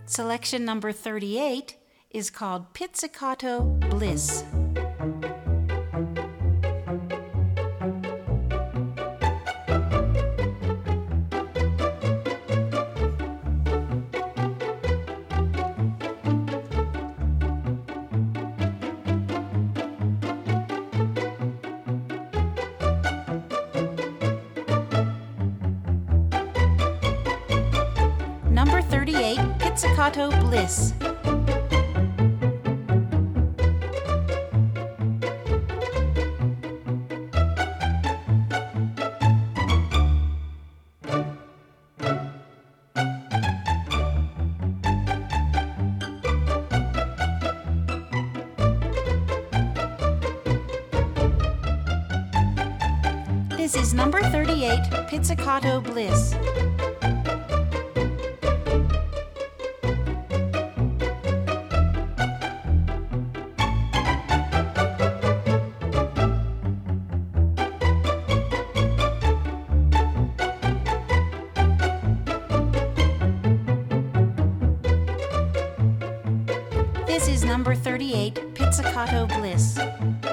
Selection number 38 is called Pizzicato Bliss. Number 38, Pizzicato Bliss. This is number 38, Pizzicato Bliss. This is number 38, Pizzicato Bliss.